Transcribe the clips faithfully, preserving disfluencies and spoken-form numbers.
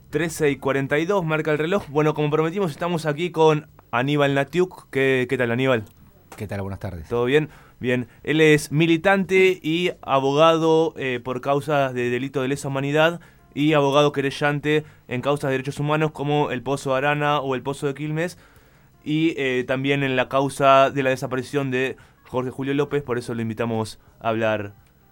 trece y cuarenta y dos, marca el reloj. Bueno, como prometimos, estamos aquí con Aníbal Natiuk. ¿Qué, qué tal, Aníbal? ¿Qué tal? Buenas tardes. ¿Todo bien? Bien. Él es militante y abogado eh, por causas de delito de lesa humanidad y abogado querellante en causas de derechos humanos como el Pozo de Arana o el Pozo de Quilmes, y eh, también en la causa de la desaparición de Jorge Julio López. Por eso lo invitamos a hablar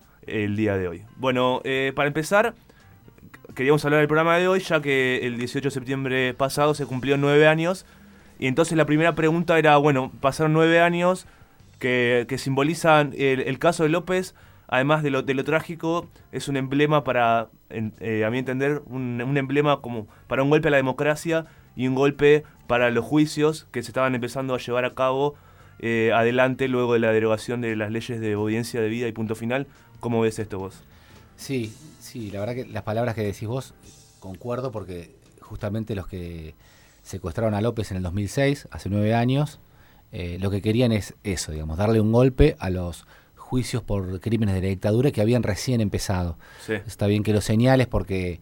el día de hoy. Bueno, eh, para empezar, queríamos hablar del programa de hoy, ya que el dieciocho de septiembre pasado se cumplió nueve años. Y entonces la primera pregunta era, bueno, pasaron nueve años que, que simbolizan el, el caso de López. Además de lo, de lo trágico, es un emblema para, en, eh, a mi entender, un, un emblema como para un golpe a la democracia y un golpe para los juicios que se estaban empezando a llevar a cabo eh, adelante luego de la derogación de las leyes de obediencia debida y punto final. ¿Cómo ves esto vos? Sí, sí, la verdad que las palabras que decís vos, concuerdo, porque justamente los que secuestraron a López en el dos mil seis, hace nueve años, eh, lo que querían es eso, digamos, darle un golpe a los juicios por crímenes de la dictadura que habían recién empezado. Sí. Está bien que lo señales porque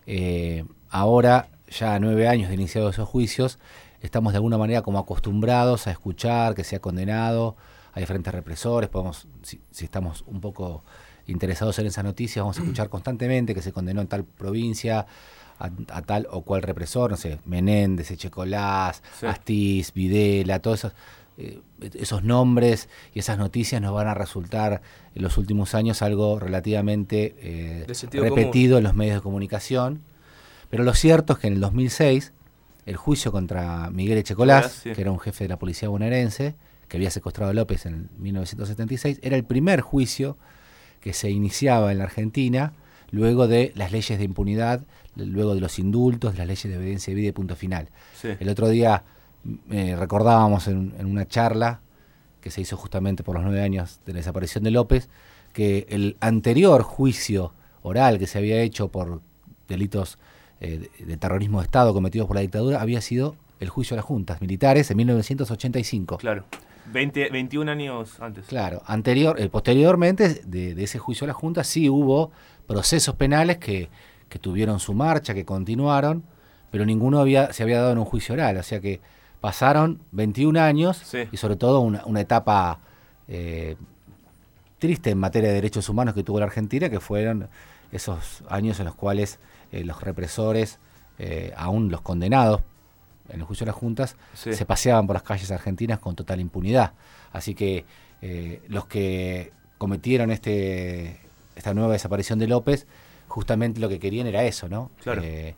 eh, ahora, ya a nueve años de iniciados esos juicios, estamos de alguna manera como acostumbrados a escuchar que se ha condenado a diferentes represores. Podemos, si, si estamos un poco interesados en esas noticias, vamos a escuchar constantemente que se condenó en tal provincia a, a tal o cual represor, no sé, Menéndez, Echecolás, sí. Astiz, Videla, todos esos, eh, esos nombres y esas noticias nos van a resultar en los últimos años algo relativamente eh, repetido común en los medios de comunicación. Pero lo cierto es que en el dos mil seis, el juicio contra Miguel Echecolás, sí, que era un jefe de la policía bonaerense, que había secuestrado a López en mil novecientos setenta y seis, era el primer juicio que se iniciaba en la Argentina luego de las leyes de impunidad, luego de los indultos, de las leyes de obediencia debida y punto final. Sí. El otro día eh, recordábamos en, en una charla que se hizo justamente por los nueve años de la desaparición de López, que el anterior juicio oral que se había hecho por delitos eh, de, de terrorismo de Estado cometidos por la dictadura había sido el juicio a las juntas militares en mil novecientos ochenta y cinco. Claro. veinte, veintiún años antes. Claro, anterior, eh, posteriormente de, de ese juicio a la Junta sí hubo procesos penales que, que tuvieron su marcha, que continuaron, pero ninguno había se había dado en un juicio oral, o sea que pasaron veintiún años, sí, y sobre todo una, una etapa eh, triste en materia de derechos humanos que tuvo la Argentina, que fueron esos años en los cuales eh, los represores, eh, aún los condenados en el juicio de las juntas, sí, se paseaban por las calles argentinas con total impunidad. Así que eh, los que cometieron este esta nueva desaparición de López, justamente lo que querían era eso, ¿no? Claro. Eh,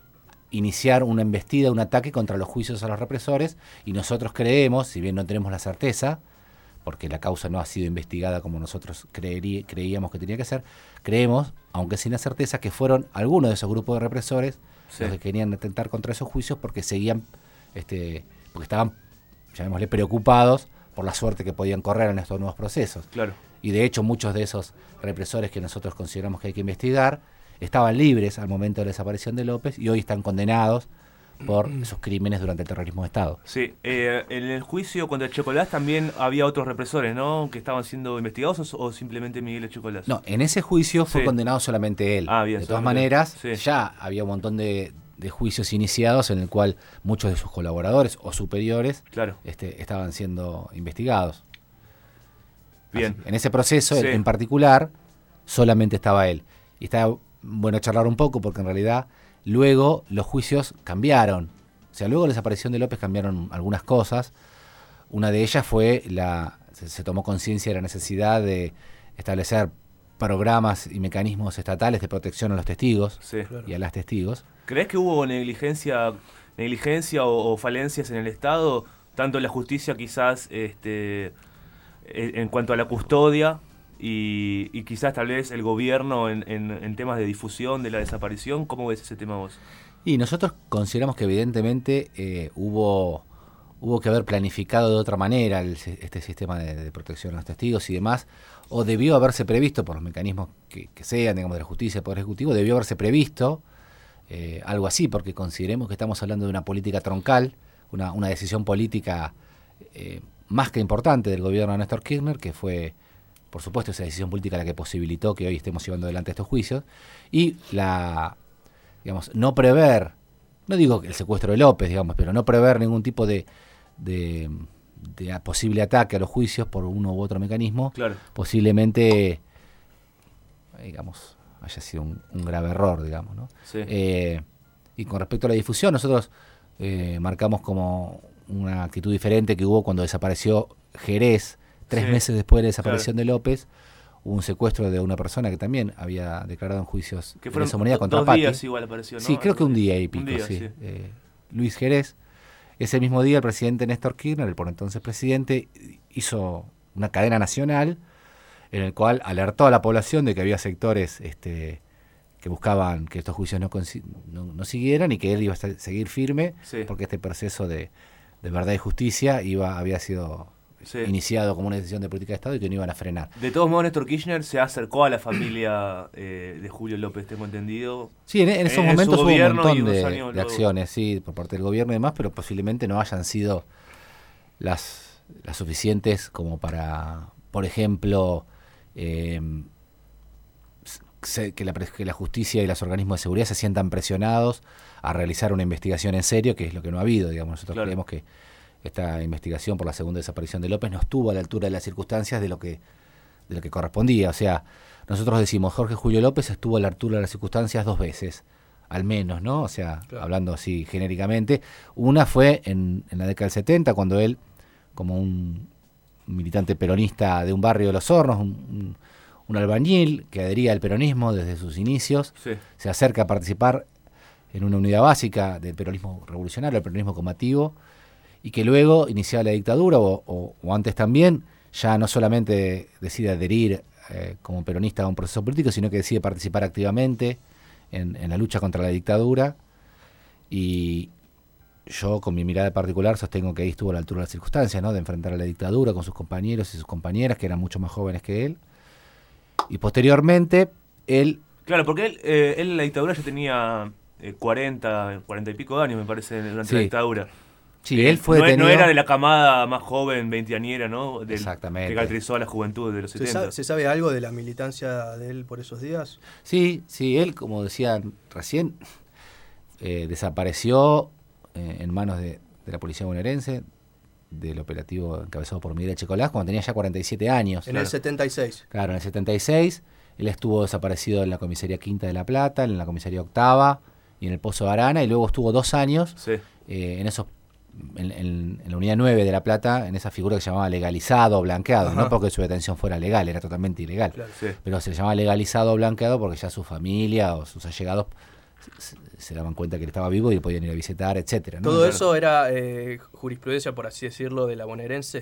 iniciar una embestida, un ataque contra los juicios a los represores, y nosotros creemos, si bien no tenemos la certeza, porque la causa no ha sido investigada como nosotros creerí, creíamos que tenía que ser, creemos, aunque sin la certeza, que fueron algunos de esos grupos de represores, sí, los que querían atentar contra esos juicios porque seguían, este, porque estaban, llamémosle, preocupados por la suerte que podían correr en estos nuevos procesos. Claro. Y de hecho muchos de esos represores que nosotros consideramos que hay que investigar estaban libres al momento de la desaparición de López y hoy están condenados por esos crímenes durante el terrorismo de Estado. Sí, eh, en el juicio contra Echecolás también había otros represores, ¿no?, que estaban siendo investigados, o, o simplemente Miguel Echecolás. No, en ese juicio fue, sí, condenado solamente él. Ah, bien, de todas maneras, sí, ya había un montón de, de juicios iniciados en el cual muchos de sus colaboradores o superiores, claro, este, estaban siendo investigados. Bien. Así, en ese proceso, sí, en particular, solamente estaba él. Y está bueno charlar un poco porque en realidad luego los juicios cambiaron. O sea, luego de la desaparición de López cambiaron algunas cosas. Una de ellas fue la se, se tomó conciencia de la necesidad de establecer programas y mecanismos estatales de protección a los testigos, sí, claro, y a las testigos. ¿Crees que hubo negligencia negligencia o, o falencias en el Estado, tanto en la justicia quizás este en cuanto a la custodia y, y quizás tal vez el gobierno en, en, en temas de difusión de la desaparición? ¿Cómo ves ese tema vos? Y nosotros consideramos que evidentemente eh, hubo hubo que haber planificado de otra manera el, este sistema de, de protección a los testigos y demás, o debió haberse previsto por los mecanismos que, que sean, digamos, de la justicia, del Poder Ejecutivo, debió haberse previsto eh, algo así, porque consideremos que estamos hablando de una política troncal, una, una decisión política eh, más que importante del gobierno de Néstor Kirchner, que fue, por supuesto, esa decisión política la que posibilitó que hoy estemos llevando adelante estos juicios, y la digamos, no prever, no digo el secuestro de López, digamos, pero no prever ningún tipo de, de, de posible ataque a los juicios por uno u otro mecanismo, claro. posiblemente, digamos, haya sido un, un grave error, digamos, ¿no? Sí. Eh, y con respecto a la difusión, nosotros eh, marcamos como una actitud diferente que hubo cuando desapareció Jerez, tres sí. meses después de la desaparición claro. de López. Hubo un secuestro de una persona que también había declarado en juicios que de lesa humanidad do, contra dos Patti. días igual apareció, ¿no? Sí, creo que un día y pico, día, sí. sí. Eh, Luis Jerez. Ese mismo día el presidente Néstor Kirchner, el por entonces presidente, hizo una cadena nacional en el cual alertó a la población de que había sectores este, que buscaban que estos juicios no, no, no siguieran y que él iba a seguir firme, sí. porque este proceso de, de verdad y justicia iba había sido sí. iniciado como una decisión de política de Estado y que no iban a frenar. De todos modos, Néstor Kirchner se acercó a la familia eh, de Julio López, tengo entendido. Sí, en, en esos en momentos hubo un montón de, de luego. acciones, sí, por parte del gobierno y demás, pero posiblemente no hayan sido las, las suficientes como para, por ejemplo, eh, se, que, la, que la justicia y los organismos de seguridad se sientan presionados a realizar una investigación en serio, que es lo que no ha habido, digamos. Nosotros claro. creemos que esta investigación por la segunda desaparición de López no estuvo a la altura de las circunstancias de lo que de lo que correspondía. O sea, nosotros decimos, Jorge Julio López estuvo a la altura de las circunstancias dos veces, al menos, ¿no? O sea, claro. hablando así genéricamente. Una fue en, en la década del setenta, cuando él, como un militante peronista de un barrio de Los Hornos, un, un, un albañil que adhería al peronismo desde sus inicios, sí. se acerca a participar en una unidad básica del peronismo revolucionario, el peronismo combativo, y que luego iniciaba la dictadura, o, o, o antes también, ya no solamente decide adherir eh, como peronista a un proceso político, sino que decide participar activamente en, en la lucha contra la dictadura. Y yo, con mi mirada particular, sostengo que ahí estuvo a la altura de las circunstancias, ¿no? De enfrentar a la dictadura con sus compañeros y sus compañeras, que eran mucho más jóvenes que él. Y posteriormente, él... Claro, porque él, eh, él en la dictadura ya tenía eh, cuarenta, cuarenta y pico de años, me parece, durante sí. la dictadura. Sí, él fue no, detenido... no era de la camada más joven, veinteañera, ¿no? Del, Exactamente. Que caracterizó a la juventud de los ¿Se setenta. sabe, ¿Se sabe algo de la militancia de él por esos días? Sí, sí, él, como decían recién, eh, desapareció eh, en manos de, de la policía bonaerense, del operativo encabezado por Miguel Echecolás, cuando tenía ya cuarenta y siete años. En claro. el setenta y seis. Claro, en el setenta y seis. Él estuvo desaparecido en la comisaría Quinta de la Plata, en la comisaría Octava y en el Pozo de Arana, y luego estuvo dos años sí. eh, en esos En, en, en la unidad nueve de La Plata, en esa figura que se llamaba legalizado o blanqueado, Ajá. no porque su detención fuera legal, era totalmente ilegal, claro, sí. pero se llamaba legalizado o blanqueado porque ya su familia o sus allegados se, se daban cuenta que él estaba vivo y podían ir a visitar, etcétera, ¿no? ¿Todo claro. eso era eh, jurisprudencia, por así decirlo, de la bonaerense?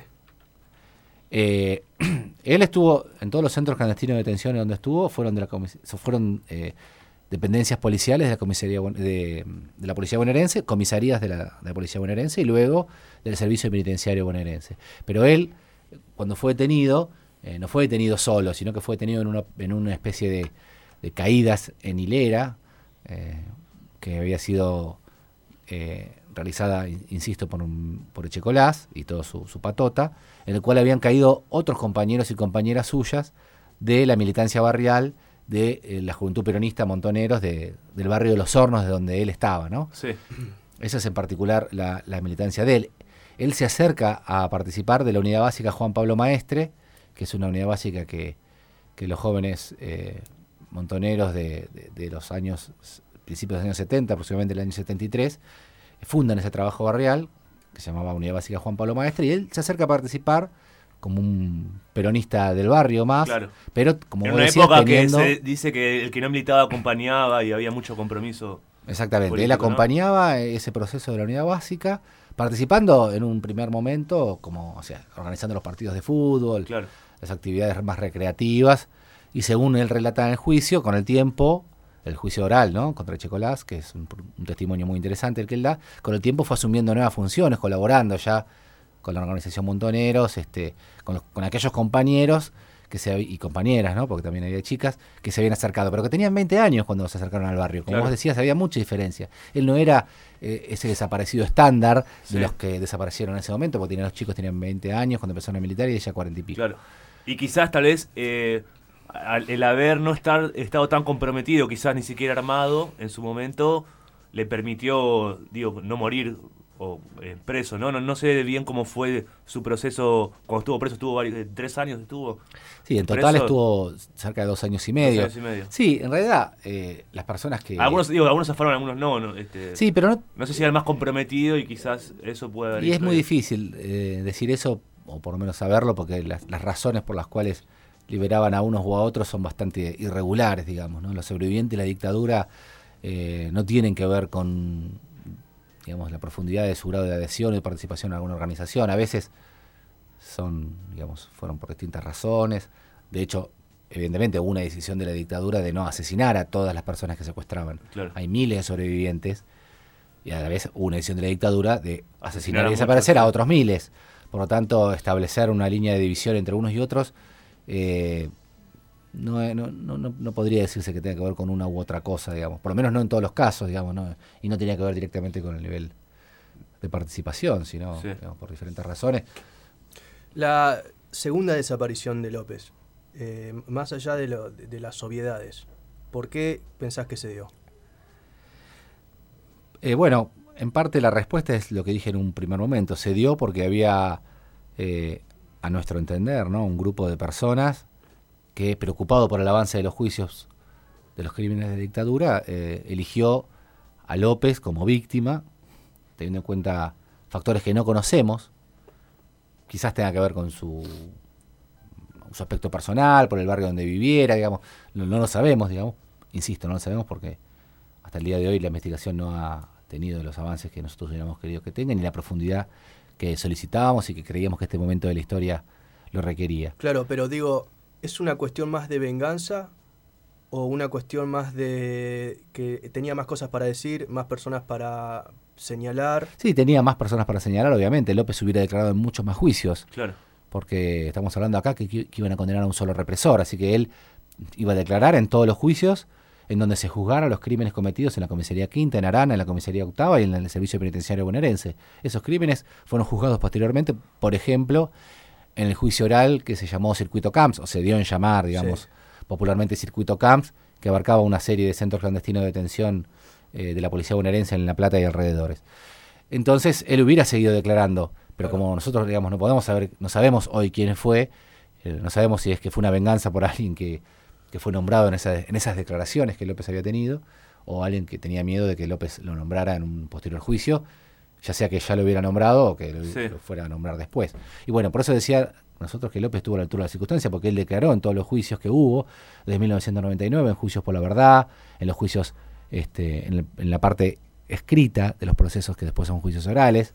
Eh, él estuvo en todos los centros clandestinos de detención donde estuvo, fueron de la comis- fueron eh, dependencias policiales de la comisaría de, de la policía bonaerense, comisarías de la, de la policía bonaerense y luego del servicio penitenciario bonaerense. Pero él, cuando fue detenido, eh, no fue detenido solo, sino que fue detenido en una, en una especie de, de caídas en hilera, eh, que había sido eh, realizada, insisto, por, un, por Echecolás y toda su, su patota, en el cual habían caído otros compañeros y compañeras suyas de la militancia barrial, de eh, la juventud peronista Montoneros de, del barrio de Los Hornos, de donde él estaba, ¿no? Sí. Esa es en particular la, la militancia de él. Él se acerca a participar de la unidad básica Juan Pablo Maestre, que es una unidad básica que, que los jóvenes eh, montoneros de, de, de los años, principios de los años setenta, aproximadamente el año setenta y tres, fundan ese trabajo barrial, que se llamaba Unidad Básica Juan Pablo Maestre, y él se acerca a participar como un peronista del barrio más, claro. pero como en vos una decías, época teniendo... que se dice que el que no militaba acompañaba y había mucho compromiso. Exactamente, político, él acompañaba, ¿no?, ese proceso de la unidad básica, participando en un primer momento, como, o sea, organizando los partidos de fútbol, claro. las actividades más recreativas, y según él relata en el juicio, con el tiempo, el juicio oral, ¿no?, contra Echecolás, que es un, un testimonio muy interesante el que él da, con el tiempo fue asumiendo nuevas funciones, colaborando ya con la organización Montoneros, este, con, los, con aquellos compañeros que se, y compañeras, ¿no?, porque también había chicas que se habían acercado, pero que tenían veinte años cuando se acercaron al barrio. Como claro. vos decías, había mucha diferencia. Él no era eh, ese desaparecido estándar de sí. los que desaparecieron en ese momento, porque los chicos tenían veinte años cuando empezaron a militar y ella cuarenta y pico. Claro. Y quizás tal vez eh, al, el haber no estar estado tan comprometido, quizás ni siquiera armado en su momento, le permitió, digo, no morir o eh, preso, ¿no? ¿no? No sé bien cómo fue su proceso cuando estuvo preso, estuvo varios, tres años estuvo. Sí, en total preso, estuvo cerca de dos años y medio. Dos años y medio. Sí, en realidad, eh, las personas que... Algunos, digo, algunos zafaron, algunos no. no este, sí, pero no... No sé si era el más comprometido y quizás eso puede haber... Y es muy difícil eh, decir eso, o por lo menos saberlo, porque las, las razones por las cuales liberaban a unos u a otros son bastante irregulares, digamos, ¿no? Los sobrevivientes de la dictadura eh, no tienen que ver con, digamos, la profundidad de su grado de adhesión y de participación en alguna organización. A veces son, digamos, fueron por distintas razones. De hecho, evidentemente hubo una decisión de la dictadura de no asesinar a todas las personas que secuestraban. Claro. Hay miles de sobrevivientes y a la vez hubo una decisión de la dictadura de asesinar, asesinar y desaparecer muchos, a otros miles. Por lo tanto, establecer una línea de división entre unos y otros eh, no, no, no, no podría decirse que tenga que ver con una u otra cosa, digamos. Por lo menos no en todos los casos, digamos, ¿no? Y no tenía que ver directamente con el nivel de participación, sino sí. digamos, por diferentes razones. La segunda desaparición de López, eh, más allá de, lo, de, de las obviedades, ¿por qué pensás que se dio? Eh, bueno, en parte la respuesta es lo que dije en un primer momento. Se dio porque había, eh, a nuestro entender, ¿no?, un grupo de personas que, preocupado por el avance de los juicios de los crímenes de dictadura, eh, eligió a López como víctima, teniendo en cuenta factores que no conocemos. Quizás tenga que ver con su, su aspecto personal, por el barrio donde viviera, digamos. No, no lo sabemos, digamos. Insisto, no lo sabemos porque hasta el día de hoy la investigación no ha tenido los avances que nosotros hubiéramos querido que tenga, ni la profundidad que solicitábamos y que creíamos que este momento de la historia lo requería. Claro, pero digo, ¿es una cuestión más de venganza o una cuestión más de que tenía más cosas para decir, más personas para señalar? Sí, tenía más personas para señalar, obviamente. López hubiera declarado en muchos más juicios. Claro. Porque estamos hablando acá que, que iban a condenar a un solo represor, así que él iba a declarar en todos los juicios en donde se juzgaran los crímenes cometidos en la comisaría quinta, en Arana, en la comisaría octava y en el servicio penitenciario bonaerense. Esos crímenes fueron juzgados posteriormente, por ejemplo, en el juicio oral que se llamó Circuito Camps, o se dio en llamar, digamos, sí. popularmente Circuito Camps, que abarcaba una serie de centros clandestinos de detención eh, de la policía bonaerense en La Plata y alrededores. Entonces, él hubiera seguido declarando, pero claro. como nosotros, digamos, no podemos saber, no sabemos hoy quién fue, eh, no sabemos si es que fue una venganza por alguien que que fue nombrado en, esa, en esas declaraciones que López había tenido, o alguien que tenía miedo de que López lo nombrara en un posterior juicio, ya sea que ya lo hubiera nombrado o que lo, sí. lo fuera a nombrar después. Y bueno, por eso decía nosotros que López estuvo a la altura de la circunstancia, porque él declaró en todos los juicios que hubo, desde mil novecientos noventa y nueve, en juicios por la verdad, en los juicios, este, en, el, en la parte escrita de los procesos que después son juicios orales,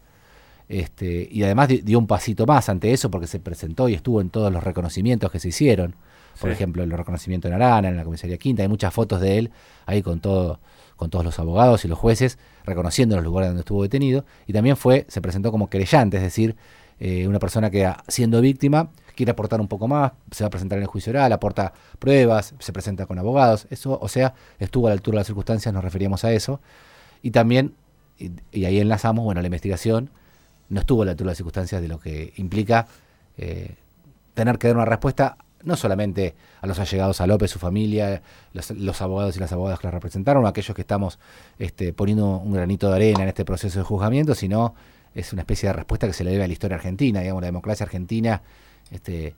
este, y además dio un pasito más ante eso porque se presentó y estuvo en todos los reconocimientos que se hicieron. Por sí. ejemplo, el reconocimiento en Arana, en la comisaría quinta, hay muchas fotos de él ahí con todo, con todos los abogados y los jueces reconociendo los lugares donde estuvo detenido, y también fue, se presentó como querellante, es decir, eh, una persona que siendo víctima quiere aportar un poco más, se va a presentar en el juicio oral, aporta pruebas, se presenta con abogados, eso, o sea, estuvo a la altura de las circunstancias, nos referíamos a eso, y también, y, y ahí enlazamos, bueno, la investigación no estuvo a la altura de las circunstancias de lo que implica eh, tener que dar una respuesta no solamente a los allegados a López, su familia, los, los abogados y las abogadas que la representaron, o aquellos que estamos este, poniendo un granito de arena en este proceso de juzgamiento, sino es una especie de respuesta que se le debe a la historia argentina. Digamos, la democracia argentina este,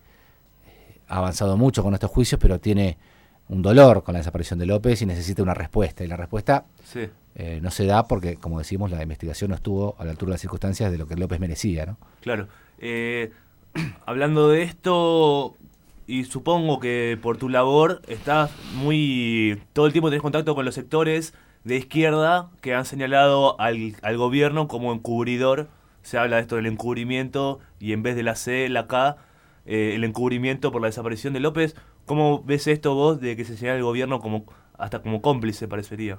ha avanzado mucho con estos juicios, pero tiene un dolor con la desaparición de López y necesita una respuesta. Y la respuesta sí. eh, no se da porque, como decimos, la investigación no estuvo a la altura de las circunstancias de lo que López merecía, ¿no? Claro. Eh, hablando de esto... Y supongo que por tu labor estás muy... Todo el tiempo tenés contacto con los sectores de izquierda que han señalado al, al gobierno como encubridor. Se habla de esto del encubrimiento y en vez de la C, la K, eh, el encubrimiento por la desaparición de López. ¿Cómo ves esto vos de que se señala el gobierno como hasta como cómplice, parecería?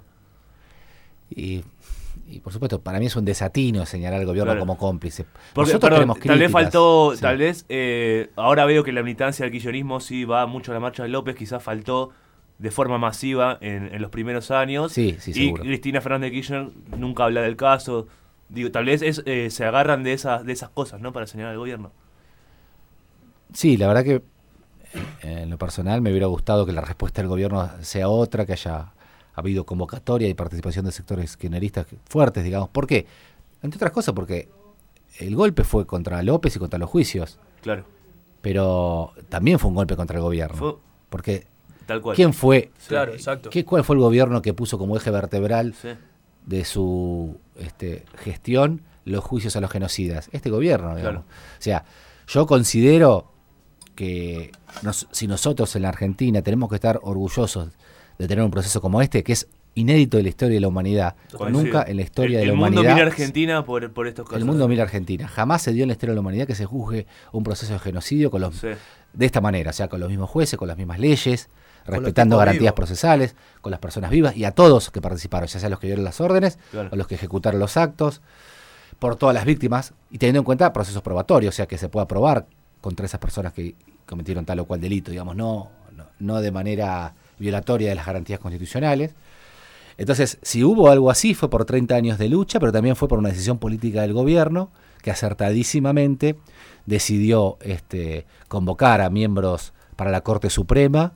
Y... Y por supuesto, para mí es un desatino señalar al gobierno claro. como cómplice. Porque, Nosotros perdón, tenemos críticas. Tal vez faltó, sí. tal vez, eh, ahora veo que la militancia del kirchnerismo sí va mucho a la marcha de López, quizás faltó de forma masiva en, en los primeros años. Sí, sí, y seguro. Cristina Fernández de Kirchner nunca habla del caso. Digo, tal vez es, eh, se agarran de esas, de esas cosas, ¿no? Para señalar al gobierno. Sí, la verdad que en lo personal me hubiera gustado que la respuesta del gobierno sea otra, que haya habido convocatoria y participación de sectores kirchneristas fuertes, digamos. ¿Por qué? Entre otras cosas porque el golpe fue contra López y contra los juicios. Claro. Pero también fue un golpe contra el gobierno. Fue, porque tal cual. ¿quién fue? Claro, exacto. ¿qué, ¿Cuál fue el gobierno que puso como eje vertebral Sí. de su este, gestión los juicios a los genocidas? Este gobierno, digamos. Claro. O sea, yo considero que nos, si nosotros en la Argentina tenemos que estar orgullosos de tener un proceso como este, que es inédito de la historia de la humanidad. Coincido. Nunca en la historia el, de la el humanidad. El mundo mira a Argentina por, por estos casos. El mundo mira a Argentina. Jamás se dio en la historia de la humanidad que se juzgue un proceso de genocidio con los, sí. de esta manera, o sea, con los mismos jueces, con las mismas leyes, respetando garantías vivos. procesales, con las personas vivas y a todos que participaron, ya sea los que dieron las órdenes claro. o los que ejecutaron los actos, por todas las víctimas, y teniendo en cuenta procesos probatorios, o sea, que se pueda probar contra esas personas que cometieron tal o cual delito, digamos, no, no, no de manera violatoria de las garantías constitucionales. Entonces, si hubo algo así, fue por treinta años de lucha, pero también fue por una decisión política del gobierno que acertadísimamente decidió este, convocar a miembros para la Corte Suprema,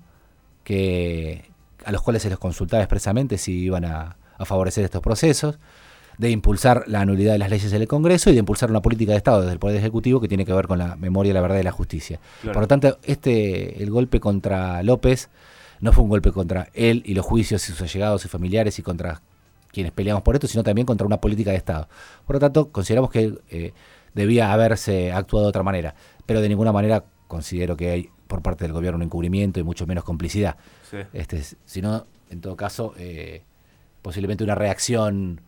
que, a los cuales se les consultaba expresamente si iban a, a favorecer estos procesos, de impulsar la nulidad de las leyes del Congreso y de impulsar una política de Estado desde el Poder Ejecutivo que tiene que ver con la memoria, la verdad y la justicia. Claro. Por lo tanto, este el golpe contra López no fue un golpe contra él y los juicios y sus allegados y familiares y contra quienes peleamos por esto, sino también contra una política de Estado. Por lo tanto, consideramos que eh, debía haberse actuado de otra manera, pero de ninguna manera considero que hay por parte del gobierno un encubrimiento y mucho menos complicidad. Sí. Este, sino, en todo caso, eh, posiblemente una reacción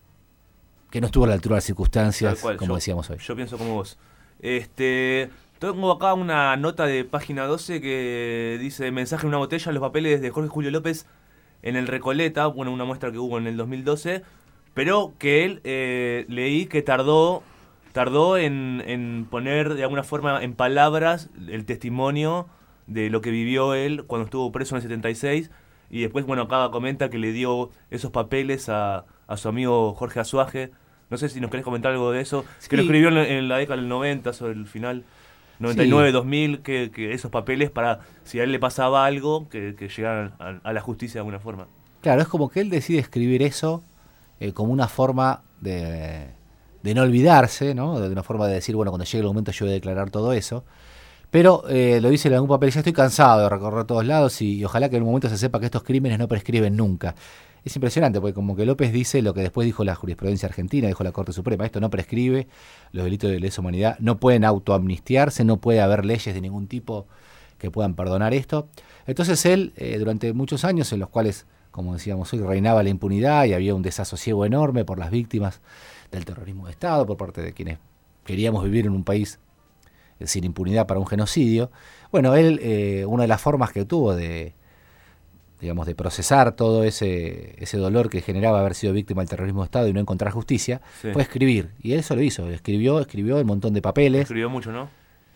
que no estuvo a la altura de las circunstancias, como yo, decíamos hoy. Yo pienso como vos. Este, tengo acá una nota de página doce que dice: mensaje en una botella, los papeles de Jorge Julio López en el Recoleta, bueno, una muestra que hubo en el dos mil doce, pero que él, eh, leí que tardó tardó en, en poner de alguna forma en palabras el testimonio de lo que vivió él cuando estuvo preso en el setenta y seis, y después, bueno, acá comenta que le dio esos papeles a, a su amigo Jorge Azuaje. No sé si nos querés comentar algo de eso, sí. Que lo escribió en, en la década del noventa, sobre el final, noventa y nueve, sí. dos mil, que, que esos papeles para, si a él le pasaba algo, que, que llegaran a, a la justicia de alguna forma. Claro, es como que él decide escribir eso eh, como una forma de, de no olvidarse, ¿no? De una forma de decir, bueno, cuando llegue el momento yo voy a declarar todo eso. Pero eh, lo dice en algún papel, ya estoy cansado de recorrer todos lados y, y ojalá que en un momento se sepa que estos crímenes no prescriben nunca. Es impresionante, porque como que López dice lo que después dijo la jurisprudencia argentina, dijo la Corte Suprema: esto no prescribe, los delitos de lesa humanidad no pueden autoamnistiarse, no puede haber leyes de ningún tipo que puedan perdonar esto. Entonces él, eh, durante muchos años en los cuales, como decíamos hoy, reinaba la impunidad y había un desasosiego enorme por las víctimas del terrorismo de Estado, por parte de quienes queríamos vivir en un país eh, sin impunidad para un genocidio. Bueno, él, eh, una de las formas que tuvo de... digamos, de procesar todo ese ese dolor que generaba haber sido víctima del terrorismo de Estado y no encontrar justicia, sí. fue escribir. Y él eso lo hizo, escribió, escribió un montón de papeles. Escribió mucho, ¿no?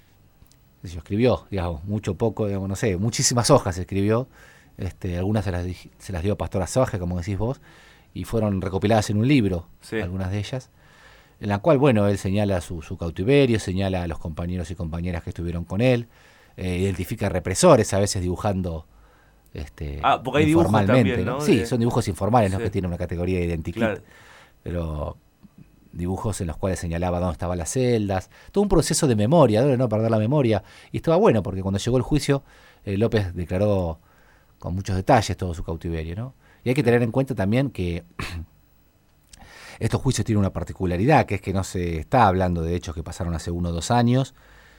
Sí, escribió, digamos, mucho, poco, digamos, no sé, muchísimas hojas escribió. Este, algunas se las, se las dio a Pastor Azuaje, como decís vos, y fueron recopiladas en un libro, sí. algunas de ellas, en la cual, bueno, él señala su, su cautiverio, señala a los compañeros y compañeras que estuvieron con él, eh, identifica represores, a veces dibujando... Este, ah, porque hay dibujos también, ¿no? Sí, de... son dibujos informales, sí. ¿no? Que tienen una categoría de identikit, claro. Pero dibujos en los cuales señalaba dónde estaban las celdas, todo un proceso de memoria, de no perder la memoria, y estaba bueno porque cuando llegó el juicio, eh, López declaró con muchos detalles todo su cautiverio, ¿no? Y hay que tener en cuenta también que estos juicios tienen una particularidad, que es que no se está hablando de hechos que pasaron hace uno o dos años,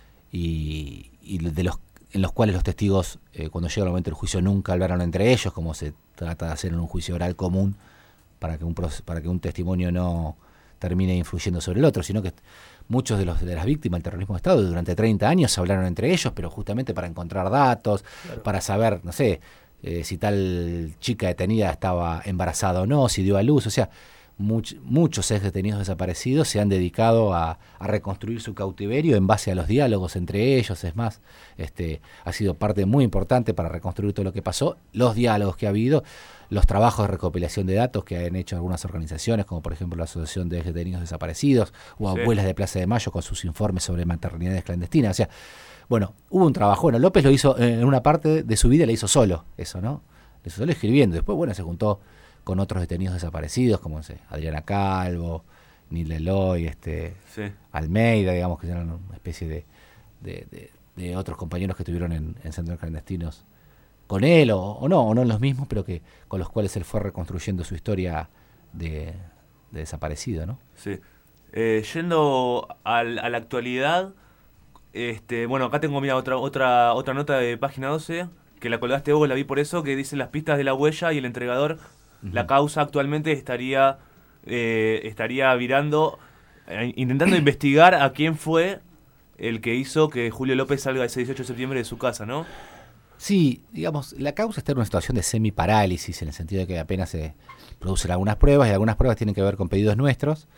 y, y de los en los cuales los testigos, eh, cuando llega el momento del juicio, nunca hablaron entre ellos, como se trata de hacer en un juicio oral común, para que un, para que un testimonio no termine influyendo sobre el otro, sino que muchos de los de las víctimas del terrorismo de Estado durante treinta años hablaron entre ellos, pero justamente para encontrar datos, claro. para saber, no sé, eh, si tal chica detenida estaba embarazada o no, si dio a luz, o sea, much, muchos ex detenidos desaparecidos se han dedicado a, a reconstruir su cautiverio en base a los diálogos entre ellos. Es más, este, ha sido parte muy importante para reconstruir todo lo que pasó, los diálogos que ha habido, los trabajos de recopilación de datos que han hecho algunas organizaciones, como por ejemplo la Asociación de Ex Detenidos Desaparecidos o sí. Abuelas de Plaza de Mayo con sus informes sobre maternidades clandestinas. O sea, bueno, hubo un trabajo. Bueno, López lo hizo en una parte de su vida, le hizo solo eso, ¿no? Le hizo solo escribiendo. Después, bueno, se juntó con otros detenidos desaparecidos, como no sé, Adriana Calvo, Nil Eloy, este, sí. Almeida, digamos, que eran una especie de, de, de, de otros compañeros que estuvieron en, en centros clandestinos con él, o, o no, o no los mismos, pero que con los cuales él fue reconstruyendo su historia de, de desaparecido, ¿no? Sí. Eh, yendo al, a la actualidad, este, bueno, acá tengo mira, otra, otra, otra nota de página doce, que la colgaste vos, la vi por eso, que dice las pistas de la huella y el entregador. La causa actualmente estaría eh, estaría virando, eh, intentando investigar a quién fue el que hizo que Julio López salga ese dieciocho de septiembre de su casa, ¿no? Sí, digamos, la causa está en una situación de semiparálisis, en el sentido de que apenas se producen algunas pruebas, y algunas pruebas tienen que ver con pedidos nuestros.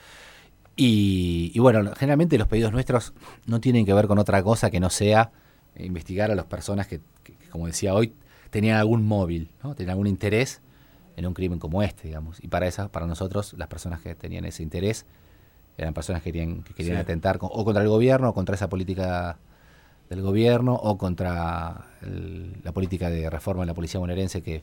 Y, y bueno, generalmente los pedidos nuestros no tienen que ver con otra cosa que no sea investigar a las personas que, que, que como decía hoy, tenían algún móvil, ¿no? Tenían algún interés en un crimen como este, digamos. Y para esa, para nosotros, las personas que tenían ese interés eran personas que querían, que querían sí. atentar con, o contra el gobierno, o contra esa política del gobierno, o contra el, la política de reforma de la policía bonaerense que,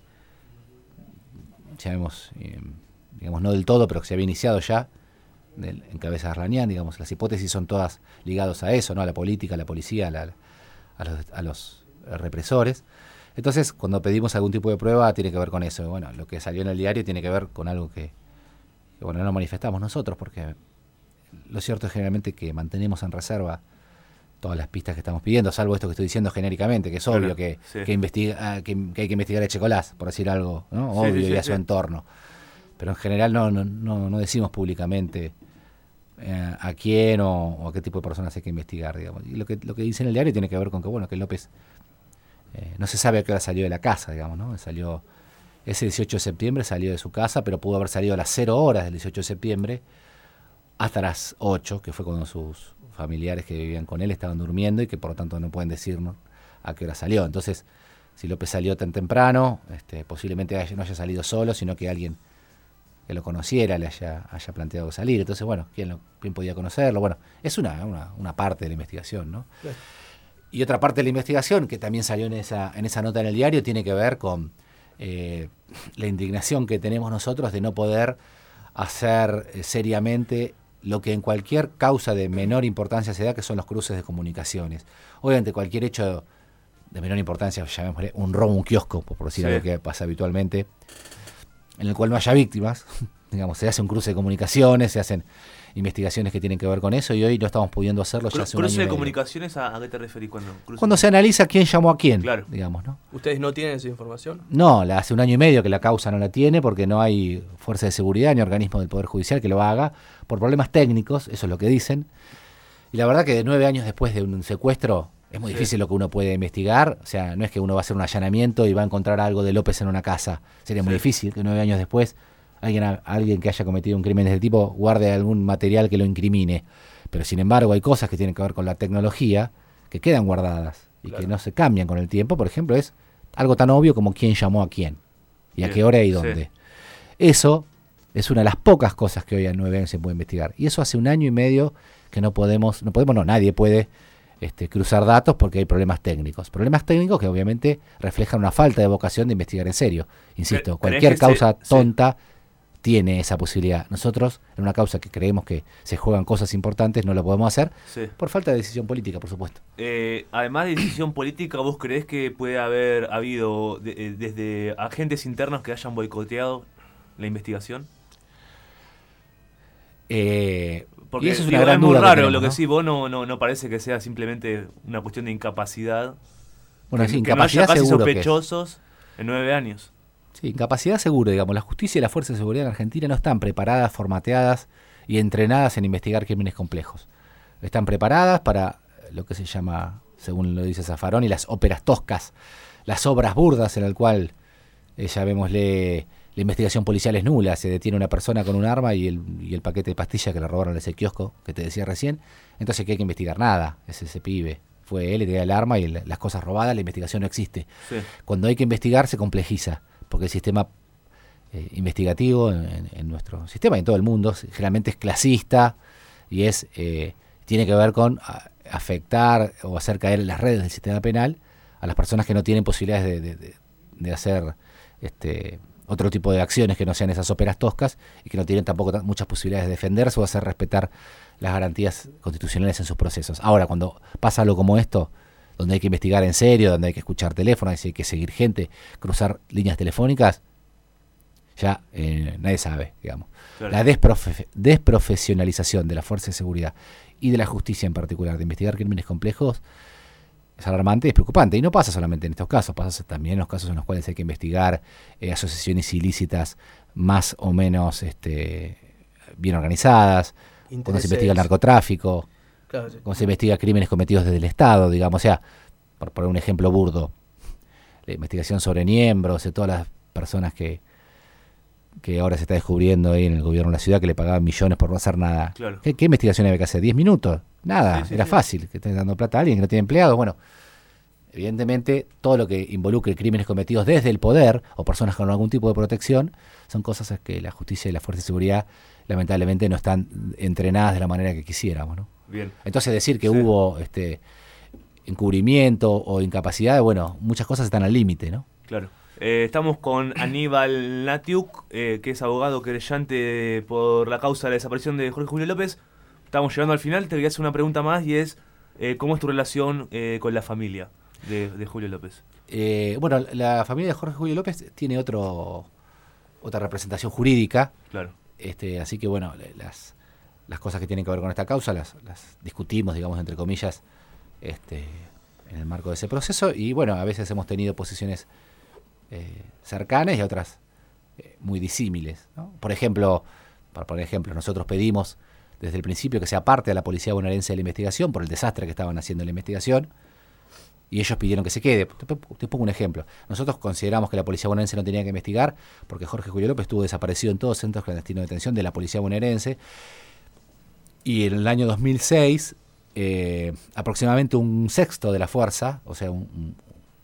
sabemos, eh, digamos, no del todo, pero que se había iniciado ya del, en cabeza de Arlanián, digamos. Las hipótesis son todas ligadas a eso, ¿no? A la política, a la policía, a, la, a, los, a los represores. Entonces, cuando pedimos algún tipo de prueba, tiene que ver con eso. Bueno, lo que salió en el diario tiene que ver con algo que, que bueno, no manifestamos nosotros, porque lo cierto es generalmente que mantenemos en reserva todas las pistas que estamos pidiendo, salvo esto que estoy diciendo genéricamente, que es obvio claro, que, sí. que, investiga, que, que hay que investigar a Echecolás, por decir algo, ¿no? Sí, obvio, sí, sí, y a su sí. entorno. Pero en general no, no, no, no decimos públicamente eh, a quién o, o a qué tipo de personas hay que investigar, digamos. Y lo que, lo que dice en el diario tiene que ver con que, bueno, que López Eh, no se sabe a qué hora salió de la casa, digamos, ¿no? Salió ese dieciocho de septiembre, salió de su casa, pero pudo haber salido a las cero horas del dieciocho de septiembre hasta las ocho, que fue cuando sus familiares que vivían con él estaban durmiendo y que por lo tanto no pueden decirnos a qué hora salió. Entonces, si López salió tan temprano, este, posiblemente no haya salido solo, sino que alguien que lo conociera le haya, haya planteado salir. Entonces, bueno, ¿quién, lo, quién podía conocerlo? Bueno, es una, una, una parte de la investigación, ¿no? Sí. Y otra parte de la investigación, que también salió en esa, en esa nota en el diario, tiene que ver con eh, la indignación que tenemos nosotros de no poder hacer eh, seriamente lo que en cualquier causa de menor importancia se da, que son los cruces de comunicaciones. Obviamente cualquier hecho de menor importancia, llamémosle un robo, un kiosco, por decir sí. algo que pasa habitualmente, en el cual no haya víctimas, digamos, se hace un cruce de comunicaciones, se hacen investigaciones que tienen que ver con eso, y hoy no estamos pudiendo hacerlo ya hace un año y medio. ¿Cruce de comunicaciones a, a qué te referís? Cuando, cuando se analiza quién llamó a quién, claro. digamos, ¿no? ¿Ustedes no tienen esa información? No, la, hace un año y medio que la causa no la tiene, porque no hay fuerza de seguridad ni organismo del Poder Judicial que lo haga, por problemas técnicos, eso es lo que dicen. Y la verdad que de nueve años después de un secuestro, es muy sí. difícil lo que uno puede investigar. O sea, no es que uno va a hacer un allanamiento y va a encontrar algo de López en una casa. Sería muy sí. difícil que nueve años después alguien, alguien que haya cometido un crimen de ese tipo guarde algún material que lo incrimine. Pero sin embargo hay cosas que tienen que ver con la tecnología que quedan guardadas y claro. que no se cambian con el tiempo. Por ejemplo, es algo tan obvio como quién llamó a quién y Bien. a qué hora y dónde. Sí. Eso es una de las pocas cosas que hoy a nueve años se puede investigar. Y eso hace un año y medio que no podemos, no podemos, no, nadie puede este, cruzar datos porque hay problemas técnicos. Problemas técnicos que obviamente reflejan una falta de vocación de investigar en serio. Insisto, pero, cualquier pero causa se, tonta sí. tiene esa posibilidad. Nosotros, en una causa que creemos que se juegan cosas importantes, no lo podemos hacer sí. por falta de decisión política, por supuesto. Eh, además de decisión política, ¿vos creés que puede haber habido de, desde agentes internos que hayan boicoteado la investigación? Eh, Porque y eso es, digo, una gran es muy duda raro que tenemos, lo que ¿no? sí, vos no, no, no parece que sea simplemente una cuestión de incapacidad. Bueno, que, sí, que incapacidad no haya casi seguro sospechosos en nueve años. Sí, incapacidad seguro, digamos. La justicia y la fuerza de seguridad en Argentina no están preparadas, formateadas y entrenadas en investigar crímenes complejos. Están preparadas para lo que se llama, según lo dice Zaffaroni, las óperas toscas, las obras burdas en el cual, eh, llamémosle, la investigación policial es nula, se detiene una persona con un arma y el, y el paquete de pastillas que le robaron en ese kiosco que te decía recién, entonces que hay que investigar nada, es ese pibe. Fue él, le tenía el arma y el, las cosas robadas, la investigación no existe. Sí. Cuando hay que investigar se complejiza, porque el sistema eh, investigativo en, en, en nuestro sistema y en todo el mundo generalmente es clasista y es eh, tiene que ver con a, afectar o hacer caer en las redes del sistema penal a las personas que no tienen posibilidades de, de, de, de hacer este otro tipo de acciones que no sean esas óperas toscas y que no tienen tampoco t- muchas posibilidades de defenderse o hacer respetar las garantías constitucionales en sus procesos. Ahora, cuando pasa algo como esto, donde hay que investigar en serio, donde hay que escuchar teléfonos, hay que seguir gente, cruzar líneas telefónicas, ya eh, nadie sabe, digamos. Claro. La desprofe- desprofesionalización de la fuerza de seguridad y de la justicia en particular, de investigar crímenes complejos, es alarmante y es preocupante. Y no pasa solamente en estos casos, pasa también en los casos en los cuales hay que investigar eh, asociaciones ilícitas más o menos este, bien organizadas, cuando se investiga el narcotráfico, claro, sí. Cuando se investiga crímenes cometidos desde el Estado, digamos. O sea, por poner un ejemplo burdo, la investigación sobre miembros de todas las personas que que ahora se está descubriendo ahí en el gobierno de la ciudad que le pagaban millones por no hacer nada. Claro. ¿Qué, ¿Qué investigación había que hacer? ¿diez minutos? Nada, sí, sí, era sí. fácil, que estés dando plata a alguien que no tiene empleados. Bueno, evidentemente todo lo que involucre crímenes cometidos desde el poder o personas con algún tipo de protección son cosas que la justicia y la fuerza de seguridad lamentablemente no están entrenadas de la manera que quisiéramos, ¿no? Bien. Entonces decir que sí. hubo este encubrimiento o incapacidad, bueno, muchas cosas están al límite, ¿no? Claro. Eh, estamos con Aníbal Natiuk, eh, que es abogado querellante por la causa de la desaparición de Jorge Julio López. Estamos llegando al final, te voy a hacer una pregunta más y es, eh, ¿cómo es tu relación eh, con la familia de, de Julio López? Eh, bueno, la familia de Jorge Julio López tiene otro otra representación jurídica. Claro. Este, así que bueno, las, las cosas que tienen que ver con esta causa las, las discutimos, digamos, entre comillas, este, en el marco de ese proceso. Y bueno, a veces hemos tenido posiciones Eh, cercanas y otras eh, muy disímiles, ¿no? Por ejemplo, para poner ejemplo, nosotros pedimos desde el principio que sea parte de la policía bonaerense de la investigación por el desastre que estaban haciendo en la investigación y ellos pidieron que se quede. Te, te pongo un ejemplo. Nosotros consideramos que la policía bonaerense no tenía que investigar porque Jorge Julio López estuvo desaparecido en todos los centros clandestinos de detención de la policía bonaerense y en el año dos mil seis eh, aproximadamente un sexto de la fuerza, o sea, un, un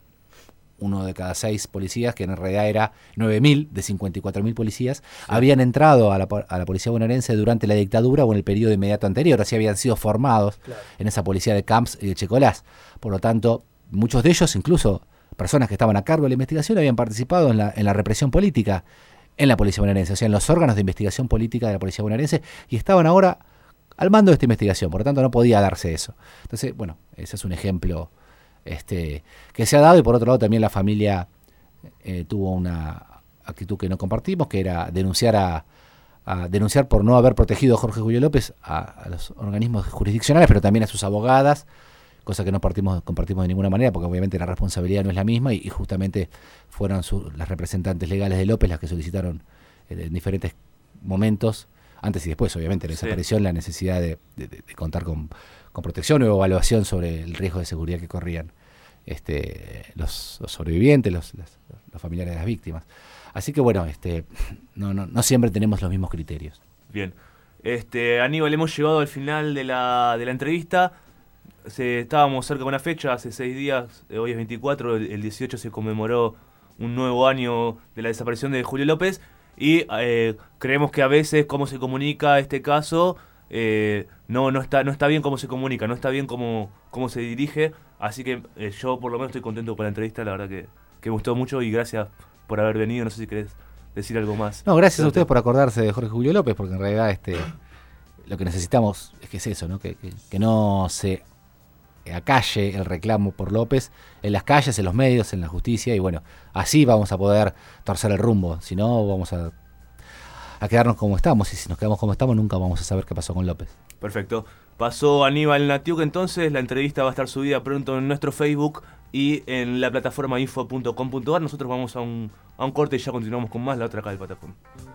uno de cada seis policías, que en realidad era nueve mil de cincuenta y cuatro mil policías, sí. habían entrado a la, a la policía bonaerense durante la dictadura o en el periodo inmediato anterior, así habían sido formados claro. en esa policía de Camps y de Checolás. Por lo tanto, muchos de ellos, incluso personas que estaban a cargo de la investigación, habían participado en la, en la represión política en la policía bonaerense, o sea, en los órganos de investigación política de la policía bonaerense, y estaban ahora al mando de esta investigación, por lo tanto no podía darse eso. Entonces, bueno, ese es un ejemplo Este, que se ha dado, y por otro lado también la familia eh, tuvo una actitud que no compartimos, que era denunciar a, a denunciar por no haber protegido a Jorge Julio López a, a los organismos jurisdiccionales, pero también a sus abogadas, cosa que no partimos, compartimos de ninguna manera, porque obviamente la responsabilidad no es la misma, y, y justamente fueron su, las representantes legales de López las que solicitaron eh, en diferentes momentos, antes y después obviamente de la desaparición, sí. la necesidad de, de, de contar con con protección o evaluación sobre el riesgo de seguridad que corrían este, los, los sobrevivientes, los, los, los familiares de las víctimas. Así que bueno, este, no, no, no siempre tenemos los mismos criterios. Bien. Este, Aníbal, hemos llegado al final de la, de la entrevista. Se, estábamos cerca de una fecha, hace seis días, hoy es veinticuatro, el, el dieciocho se conmemoró un nuevo año de la desaparición de Julio López y eh, creemos que a veces cómo se comunica este caso... Eh, no no está no está bien cómo se comunica, no está bien cómo, cómo se dirige, así que eh, yo por lo menos estoy contento con la entrevista, la verdad que, que me gustó mucho y gracias por haber venido, no sé si querés decir algo más. No, gracias a ustedes por acordarse de Jorge Julio López, porque en realidad este lo que necesitamos es que es eso, ¿no? que, que, que no se acalle el reclamo por López en las calles, en los medios, en la justicia, y bueno, así vamos a poder torcer el rumbo, si no vamos a a quedarnos como estamos, y si nos quedamos como estamos nunca vamos a saber qué pasó con López. Perfecto. Pasó Aníbal Natiuk entonces, la entrevista va a estar subida pronto en nuestro Facebook y en la plataforma info punto com punto ar. Nosotros vamos a un, a un corte y ya continuamos con más La Otra Cara del Patacón.